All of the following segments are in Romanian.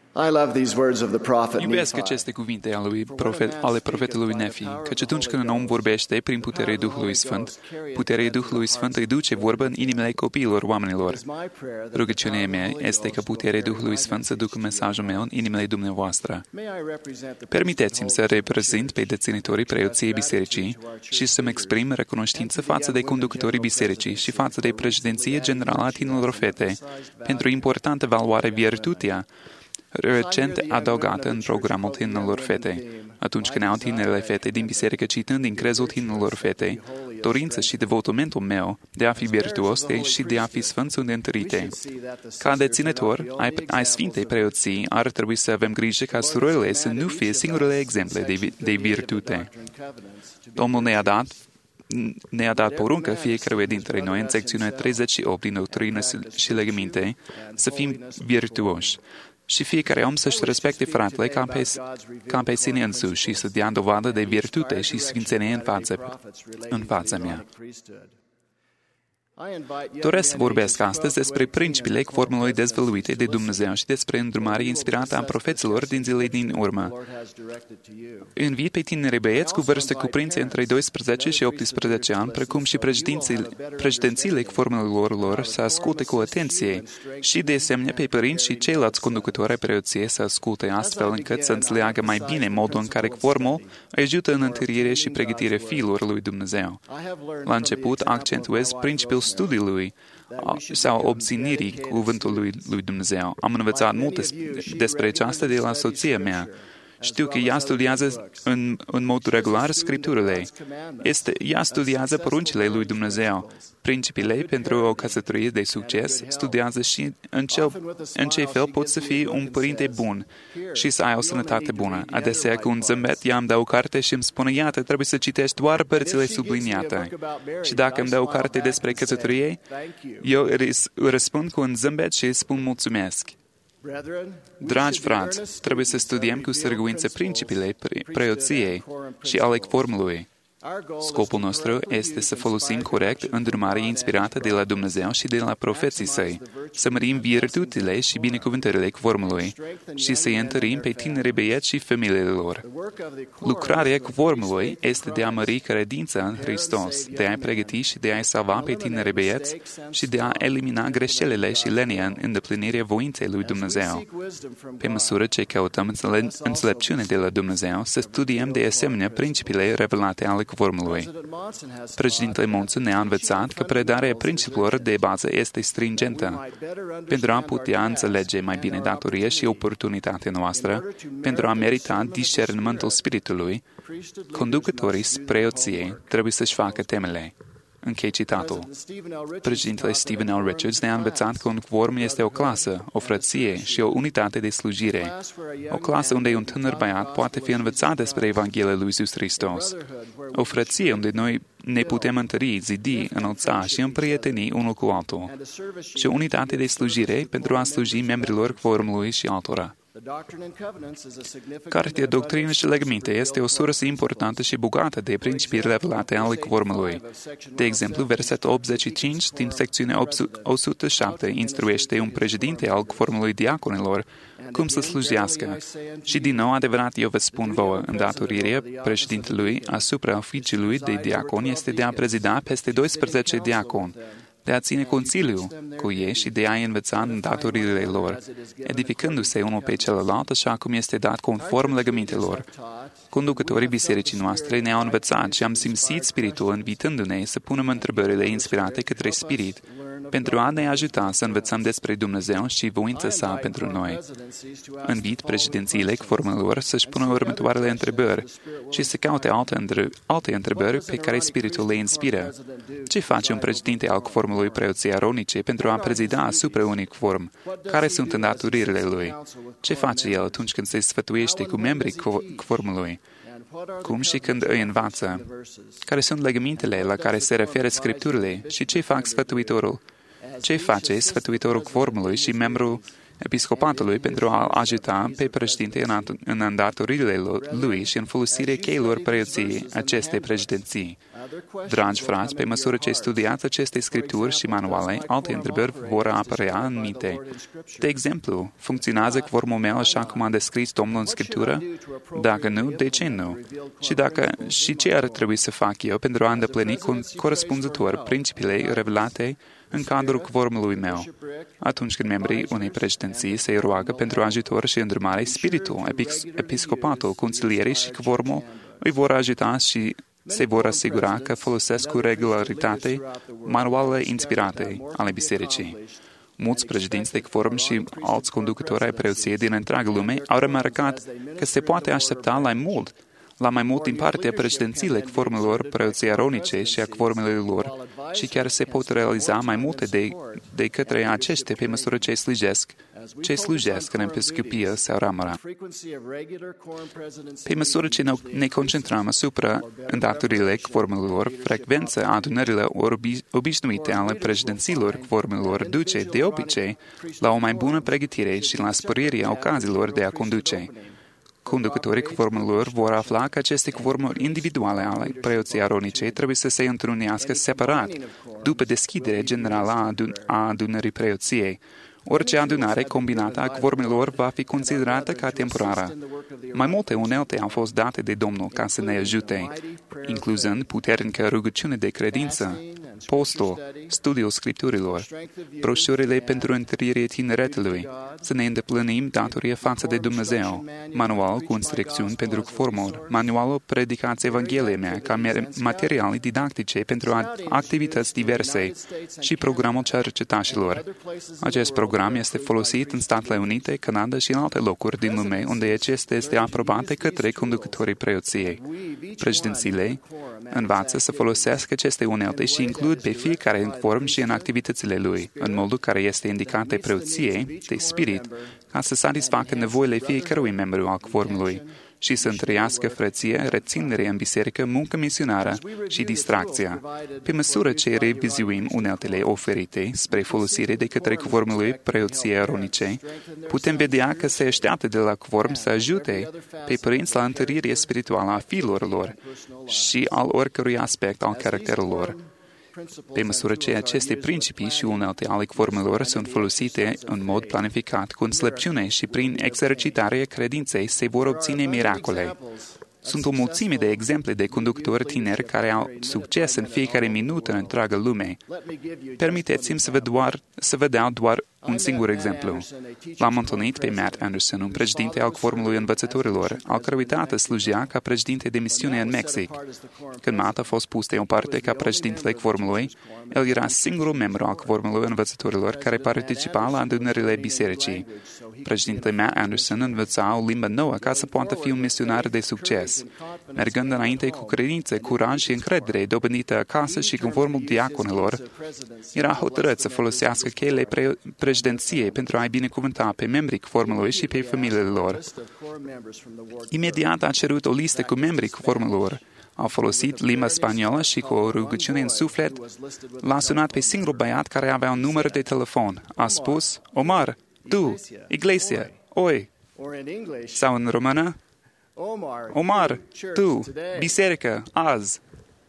I love these words of the prophet Iubesc Nephi. aceste cuvinte ale profetului Nefi, căci atunci când un om vorbește prin puterea Duhului Sfânt, puterea Duhului Sfânt îi duce vorbă în inimile copiilor oamenilor. Rugăciunea mea este ca puterea Duhului Sfânt să ducă mesajul meu în inimile dumneavoastră. Permiteți-mi să reprezint pe deținătorii preoției bisericii și să-mi exprim recunoștință față de conducătorii bisericii și față de președinție generală a tinerilor fete pentru importantă valoare virtutea recent adăugată în programul tinerilor fete. Atunci când au tinerele fete din biserică citând din crezul tinerilor fete, dorința și devotamentul meu de a fi virtuos și de a fi sfânt sunt întărite. Ca deținător ai Sfintei Preoții, ar trebui să avem grijă ca surorile să nu fie singurele exemple de virtute. Domnul ne-a dat poruncă fiecare dintre noi în secțiunea 38 din Doctrină și Legăminte să fim virtuoși și fiecare om să-și respecte fratele ca pe sine însuși și să dea dovadă de virtute și sfințenie în fața mea. Doresc să vorbesc astăzi despre principiile formului dezvăluite de Dumnezeu și despre îndrumarea inspirată a profeților din zilele din urmă. Invit pe tineri băieți cu vârste cuprinse între 12 și 18 ani, precum și președințiile formelor lor să asculte cu atenție și, de asemenea, pe părinți și ceilalți conducători ai preoției să asculte astfel încât să înțeleagă mai bine modul în care formul ajută în întărire și pregătirea fiilor lui Dumnezeu. La început, accentuez principiul studiului sau obținerii cuvântului lui Dumnezeu. Am învățat mult despre aceasta de la soția mea. Știu că ea studiază în mod regular Scripturile. Ea studiază poruncile lui Dumnezeu. Principiile pentru o căsătorie de succes studiază și în ce fel poți să fii un părinte bun și să ai o sănătate bună. Adesea, cu un zâmbet, ea îmi dă o carte și îmi spune, iată, trebuie să citești doar părțile subliniate. Și dacă îmi dă o carte despre căsătorie, eu răspund cu un zâmbet și îi spun mulțumesc. Dragi frați, trebuie să studiem cu sârguință principiile preoției și ale formului. Scopul nostru este să folosim corect îndrumarea inspirată de la Dumnezeu și de la profeții săi, să mărim virtutile și binecuvântările formului și să-i întărim pe tineri băieți și familiile lor. Lucrarea formului este de a mări credința în Hristos, de a-i pregăti și de a-i salva pe tineri băieți și de a elimina greșelile și lenia în îndeplinirea voinței lui Dumnezeu. Pe măsură ce căutăm înțelepciune de la Dumnezeu, să studiem de asemenea principiile revelate ale formului. Președintele Monson ne-a învățat că predarea principiilor de bază este stringentă. Pentru a putea înțelege mai bine datoria și oportunitatea noastră, pentru a merita discernământul Spiritului, conducătorii preoției trebuie să-și facă temele. Închei citatul. Președintele Stephen L. Richards ne-a învățat că un quorum este o clasă, o frăție și o unitate de slujire. O clasă unde un tânăr băiat poate fi învățat despre Evanghelia lui Iisus Hristos. O frăție unde noi ne putem întări, zidi, înălța și împrieteni unul cu altul. Și o unitate de slujire pentru a sluji membrilor quorumului și altora. Cartea Doctrină și Legăminte este o sursă importantă și bogată de principii revelate ale quorumului. De exemplu, versetul 85 din secțiunea 107 instruiește un președinte al quorumului diaconilor cum să slujească. Și din nou, adevărat, eu vă spun vouă, îndatorirea președintelui asupra oficiului de diacon este de a prezida peste 12 diaconi, de a ține conciliu cu ei și de a-i învăța în datoririle lor, edificându-se unul pe celălalt așa cum este dat conform legămintelor. Conducătorii bisericii noastre ne-au învățat și am simțit Spiritul invitându-ne să punem întrebările inspirate către Spirit, pentru a ne ajuta să învățăm despre Dumnezeu și voința sa pentru noi. Invit președințiile quorumelor să-și pună următoarele întrebări și să caute alte întrebări pe care Spiritul le inspiră. Ce face un președinte al quorumului preoției aronice pentru a prezida asupra unui quorum? Care sunt îndatoririle lui? Ce face el atunci când se sfătuiește cu membrii quorumului? Cum și când îi învață? Care sunt legămintele la care se referă Scripturile și ce fac sfătuitorul? Ce face sfătuitorul quorumului și membrul episcopatului pentru a ajuta pe președinte în îndatoririle lui și în folosirea cheilor preoției acestei președinții? Dragi frați, pe măsură ce studiați aceste scripturi și manuale, alte întrebări vor apărea în minte. De exemplu, funcționează cvormul meu așa cum a descris Domnul în Scriptură? Dacă nu, de ce nu? Și ce ar trebui să fac eu pentru a îndeplini corespunzător principiile revelate în cadrul cvormului meu? Atunci când membrii unei președinții se roagă pentru ajutor și îndrumare, spiritul, episcopatul, consilierii și cvormul îi vor ajuta și se vor asigura că folosesc cu regularitate manualele inspirate ale bisericii. Mulți președinți de cvorm și alți conducători ai preoției din întreaga lume au remarcat că se poate aștepta la mai mult din partea președințiilor cvormelor preoției aronice și a cvormelor lor și chiar se pot realiza mai multe de către aceștia pe măsură ce slujesc în episcopie sau ramura. Pe măsură ce ne concentrăm asupra îndatorile cvormelor, frecvența adunărilor obișnuite ale președinților cvormelor duce de obicei la o mai bună pregătire și la sporirea ocazilor de a conduce. Conducătorii cvormelor vor afla că aceste cvormuri individuale ale preoției aronice trebuie să se întrunească separat, după deschidere generală a adunării preoției. Orice adunare combinată a cvormelor va fi considerată ca temporară. Mai multe unelte au fost date de Domnul ca să ne ajute, incluzând puternică rugăciune de credință, postul, studiul Scripturilor, broșurile pentru întărirea tineretului, să ne îndeplinim datoria față de Dumnezeu, manual cu instrucțiuni pentru cvormuri, manualul predicației Evangheliei mea ca materiale didactice pentru activități diverse și programul cercetașilor. Acest program este folosit în Statele Unite, Canada și în alte locuri din lume unde acesta este aprobat de către conducătorii preoției. Președințiile învață să folosească aceste unelte și includ pe fiecare în cvorm și în activitățile lui, în modul care este indicat de preoție, de spirit, ca să satisfacă nevoile fiecărui membru al cvormului și să întărească frăție, reținere în biserică, muncă misionară și distracția. Pe măsură ce revizuim uneltele oferite spre folosire de către cvormului preoției aronice, putem vedea că se așteaptă de la cvorm să ajute pe părinți la întărirea spirituală a fiilor lor și al oricărui aspect al caracterului lor. Pe măsură ce aceste principii și unelte ale cvormelor sunt folosite în mod planificat, cu înțelepciune și prin exercitarea credinței, se vor obține miracole. Sunt o mulțime de exemple de conducători tineri care au succes în fiecare minut în întreaga lume. Permiteți-mi să vă dau doar un singur exemplu. L-am întâlnit pe Matt Anderson, un președinte al cvormului învățătorilor, al cărui tată slujea ca președinte de misiune în Mexic. Când Matt a fost pus deoparte ca președintele cvormului, el era singurul membru al cvormului învățătorilor care participa la adunările bisericii. Președintele Matt Anderson învăța o limbă nouă ca să poată fi un misionar de succes, mergând înainte cu credință, curaj și încredere dobândită acasă și conformul diaconilor. Era hotărât să folosească cheile președinției pentru a-i binecuvânta pe membrii cvormului și pe familiile lor. Imediat a cerut o listă cu membrii cvormului. Au folosit limba spaniolă și cu o rugăciune în suflet l-a sunat pe singurul băiat care avea un număr de telefon. A spus, Omar, tu, Iglesia, oi. Sau în română, Omar, tu, biserică, azi.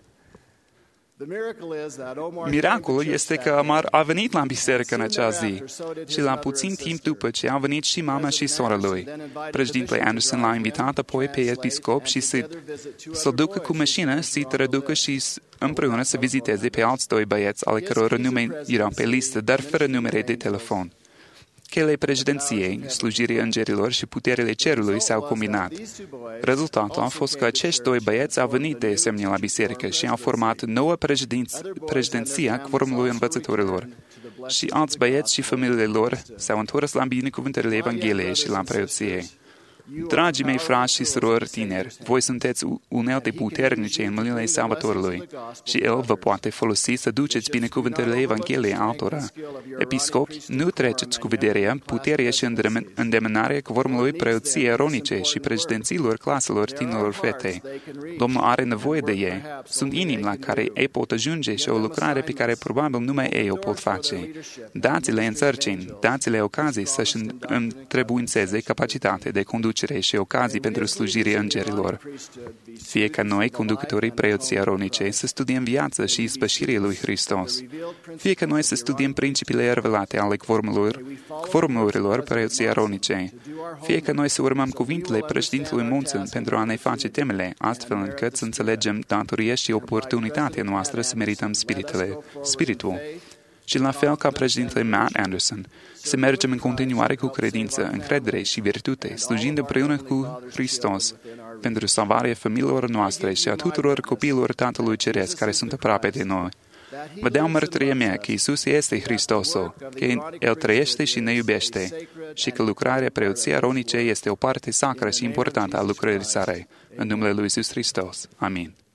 Miracolul este că Omar a venit la biserică în acea zi și la puțin timp după ce a venit și mama și sora lui. Președintele Anderson l-a invitat apoi pe episcop și să-l ducă cu mașină, să-i reducă și împreună să viziteze pe alți doi băieți ale căror nume erau pe listă, dar fără numere de telefon. Cheile președinției, slujirea îngerilor și puterile cerului s-au combinat. Rezultatul a fost că acești doi băieți au venit de asemenea la biserică și au format nouă președinția cvormului învățătorilor. Și alți băieți și familiile lor s-au întors la binecuvântările Evangheliei și la preoție. Dragii mei frați și surori tineri, voi sunteți unelte puternice în mâinile Salvatorului și El vă poate folosi să duceți binecuvântările Evangheliei altora. Episcopi, nu treceți cu vederea puterea și îndemânarea cvormului preoției aronice și președinților claselor tinerilor fete. Domnul are nevoie de ei. Sunt inimi la care ei pot ajunge și o lucrare pe care probabil numai ei o pot face. Dați-le însărcini, dați-le ocazii să-și întrebuințeze capacitatea de conducere conducere și ocazii pentru slujirea îngerilor. Fie ca noi, conducătorii preoții aronice, să studiem viața și ispășirea lui Hristos. Fie ca noi să studiem principiile revelate ale formulurilor preoții aronice. Fie ca noi să urmăm cuvintele președintelui Monson pentru a ne face temele, astfel încât să înțelegem datoria și oportunitatea noastră să merităm spiritul. Și la fel ca președintele Matt Anderson, să mergem în continuare cu credință, încredere și virtute, slujind împreună cu Hristos, pentru salvarea familiilor noastre și a tuturor copiilor Tatălui Ceresc care sunt aproape de noi. Vă dau mărturia mea că Iisus este Hristosul, că El trăiește și ne iubește și că lucrarea preoției aronice este o parte sacră și importantă a lucrării sale. În numele Lui Iisus Hristos. Amin.